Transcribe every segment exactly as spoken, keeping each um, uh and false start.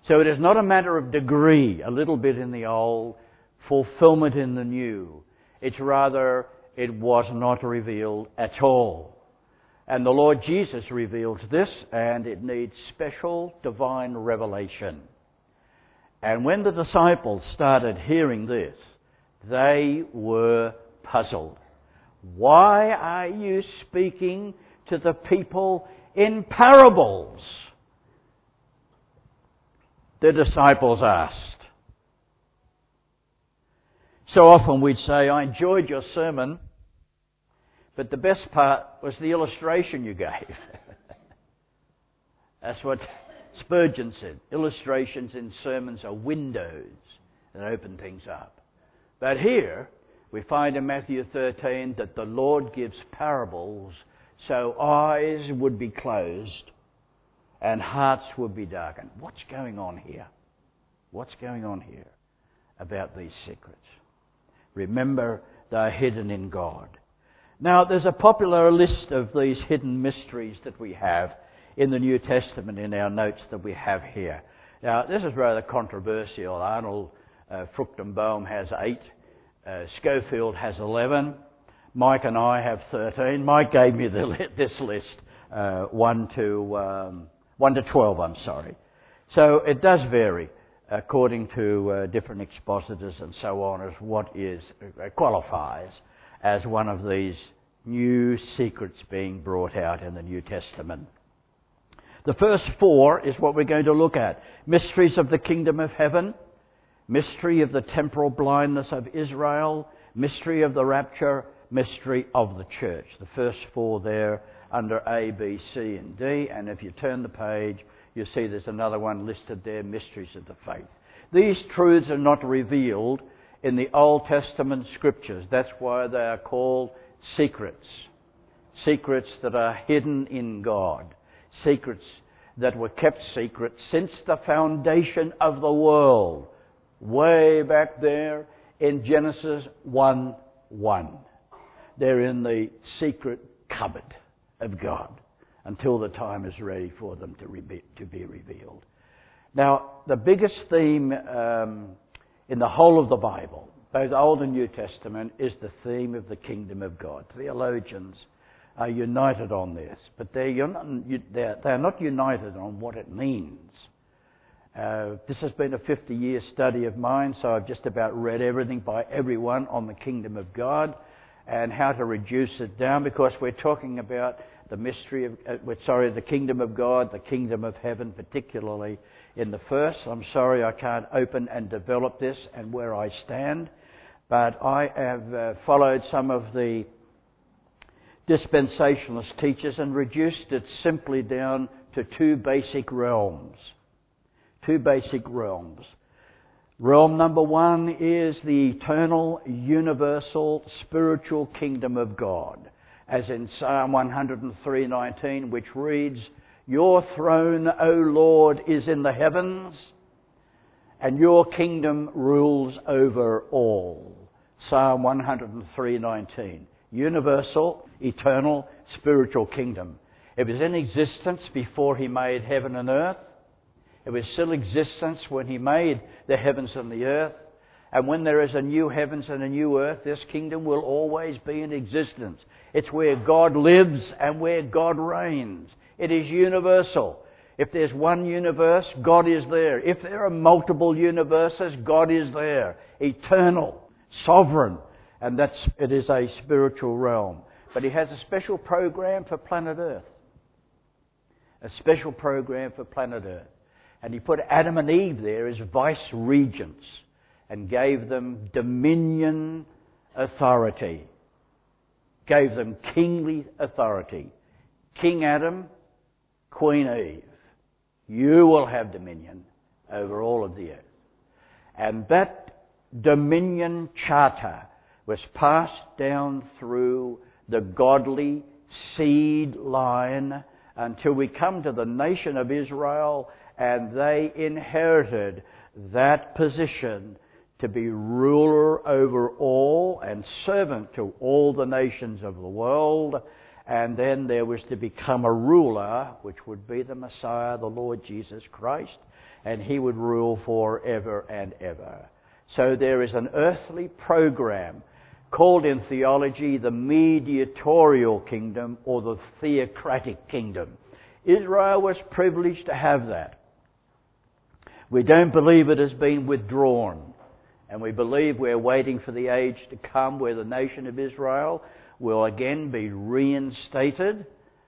So it is not a matter of degree, a little bit in the old, fulfillment in the new. It's rather, it was not revealed at all. And the Lord Jesus reveals this, and it needs special divine revelation. And when the disciples started hearing this, they were puzzled. Why are you speaking to the people in parables? The disciples asked. So often we'd say, I enjoyed your sermon, but the best part was the illustration you gave. That's what Spurgeon said. Illustrations in sermons are windows that open things up. But here, we find in Matthew thirteen that the Lord gives parables so eyes would be closed and hearts would be darkened. What's going on here? What's going on here about these secrets? Remember, they're hidden in God. Now, there's a popular list of these hidden mysteries that we have in the New Testament in our notes that we have here. Now, this is rather controversial. Arnold uh, Fruchtenbaum has eight. Uh, Schofield has eleven. Mike and I have thirteen. Mike gave me the li- this list, uh, one to um, one to twelve. I'm sorry. So it does vary according to uh, different expositors and so on as what is uh, qualifies as one of these new secrets being brought out in the New Testament. The first four is what we're going to look at: mysteries of the kingdom of heaven, mystery of the temporal blindness of Israel, mystery of the rapture, mystery of the church. The first four there under A, B, C and D. And if you turn the page, you see there's another one listed there, mysteries of the faith. These truths are not revealed in the Old Testament scriptures. That's why they are called secrets. Secrets that are hidden in God. Secrets that were kept secret since the foundation of the world. Way back there in Genesis one one. They're in the secret cupboard of God until the time is ready for them to, re- to be revealed. Now, the biggest theme um, in the whole of the Bible, both Old and New Testament, is the theme of the kingdom of God. Theologians are united on this, but they're, they're, they're not united on what it means. Uh, this has been a fifty-year study of mine, so I've just about read everything by everyone on the kingdom of God and how to reduce it down, because we're talking about the mystery of, uh, sorry, the kingdom of God, the kingdom of heaven, particularly in the first. I'm sorry I can't open and develop this and where I stand, but I have uh, followed some of the dispensationalist teachers and reduced it simply down to two basic realms. Two basic realms. Realm number one is the eternal, universal, spiritual kingdom of God, as in Psalm one oh three nineteen, which reads, "Your throne, O Lord, is in the heavens, and your kingdom rules over all." Psalm one oh three nineteen. Universal, eternal, spiritual kingdom. It was in existence before He made heaven and earth. It was still in existence when He made the heavens and the earth. And when there is a new heavens and a new earth, this kingdom will always be in existence. It's where God lives and where God reigns. It is universal. If there's one universe, God is there. If there are multiple universes, God is there. Eternal, sovereign. And that's, it is a spiritual realm. But He has a special program for planet Earth. A special program for planet Earth. And He put Adam and Eve there as vice regents and gave them dominion authority. Gave them kingly authority. King Adam, Queen Eve. You will have dominion over all of the earth. And that dominion charter was passed down through the godly seed line until we come to the nation of Israel, and they inherited that position to be ruler over all and servant to all the nations of the world. And then there was to become a ruler, which would be the Messiah, the Lord Jesus Christ, and he would rule forever and ever. So there is an earthly program called in theology the mediatorial kingdom or the theocratic kingdom. Israel was privileged to have that. We don't believe it has been withdrawn. And we believe we're waiting for the age to come where the nation of Israel will again be reinstated.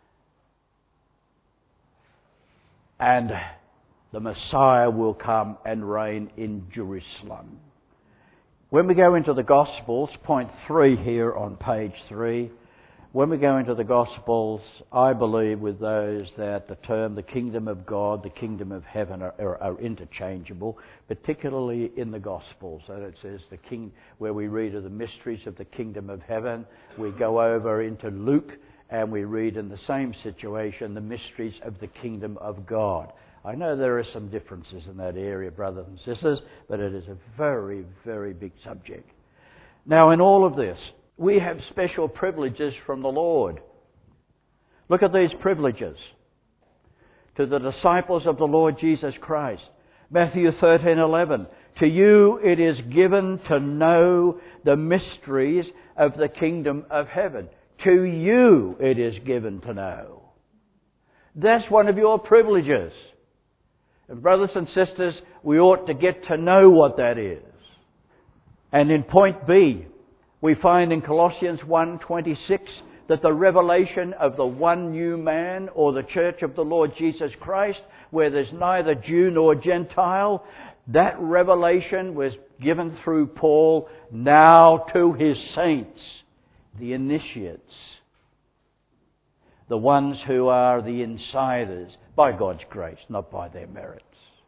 And the Messiah will come and reign in Jerusalem. When we go into the Gospels, point three here on page three, when we go into the Gospels, I believe with those that the term the kingdom of God, the kingdom of heaven are, are, are interchangeable, particularly in the Gospels. And it says the king, where we read of the mysteries of the kingdom of heaven, we go over into Luke and we read in the same situation the mysteries of the kingdom of God. I know there are some differences in that area, brothers and sisters, but it is a very, very big subject. Now, in all of this, we have special privileges from the Lord. Look at these privileges. To the disciples of the Lord Jesus Christ. Matthew thirteen eleven. To you it is given to know the mysteries of the kingdom of heaven. To you it is given to know. That's one of your privileges. And brothers and sisters, we ought to get to know what that is. And in point B, we find in Colossians one twenty-six that the revelation of the one new man, or the church of the Lord Jesus Christ, where there's neither Jew nor Gentile, that revelation was given through Paul now to his saints, the initiates, the ones who are the insiders, by God's grace, not by their merits.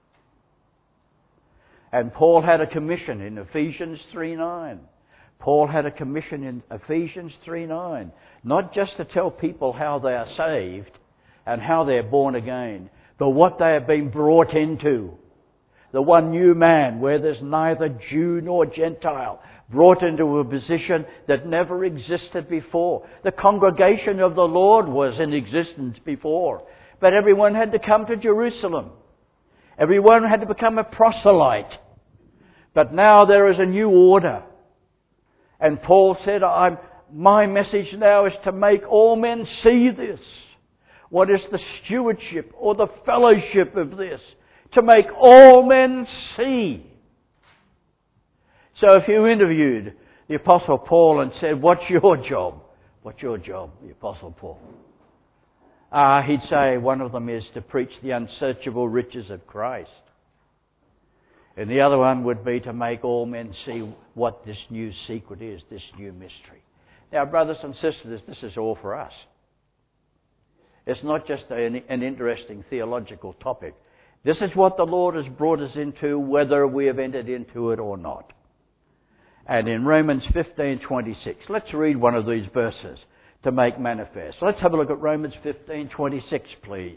And Paul had a commission in Ephesians three nine. Paul had a commission in Ephesians three nine, not just to tell people how they are saved and how they're born again, but what they have been brought into. The one new man, where there's neither Jew nor Gentile, brought into a position that never existed before. The congregation of the Lord was in existence before, but everyone had to come to Jerusalem. Everyone had to become a proselyte. But now there is a new order. And Paul said, I'm, my message now is to make all men see this. What is the stewardship or the fellowship of this? To make all men see. So if you interviewed the Apostle Paul and said, what's your job? What's your job, the Apostle Paul? Ah, uh, he'd say one of them is to preach the unsearchable riches of Christ. And the other one would be to make all men see what this new secret is, this new mystery. Now, brothers and sisters, this is all for us. It's not just an, an interesting theological topic. This is what the Lord has brought us into, whether we have entered into it or not. And in Romans fifteen twenty-six, let's read one of these verses to make manifest. Let's have a look at Romans fifteen twenty-six, please.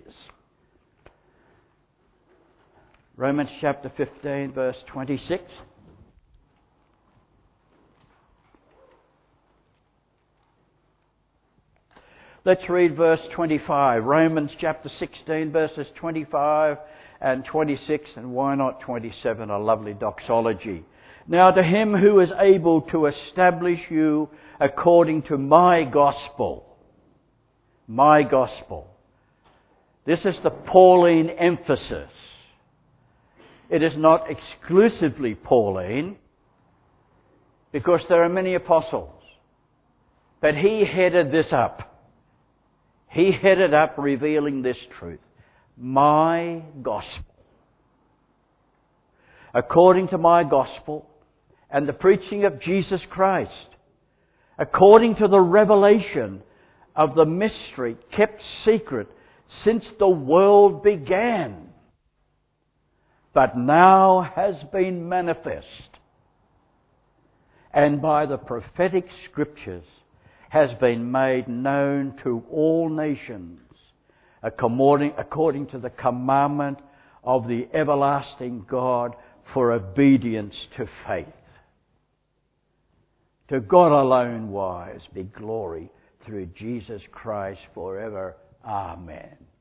Romans chapter fifteen, verse twenty-six. Let's read verse twenty-five. Romans chapter sixteen, verses twenty-five and twenty-six, and why not twenty-seven, a lovely doxology. Now to him who is able to establish you according to my gospel. My gospel. This is the Pauline emphasis. It is not exclusively Pauline, because there are many apostles. But he headed this up. He headed up revealing this truth. My gospel. According to my gospel and the preaching of Jesus Christ. According to the revelation of the mystery kept secret since the world began, but now has been manifest, and by the prophetic scriptures has been made known to all nations, according, according to the commandment of the everlasting God for obedience to faith. To God alone wise be glory through Jesus Christ forever. Amen.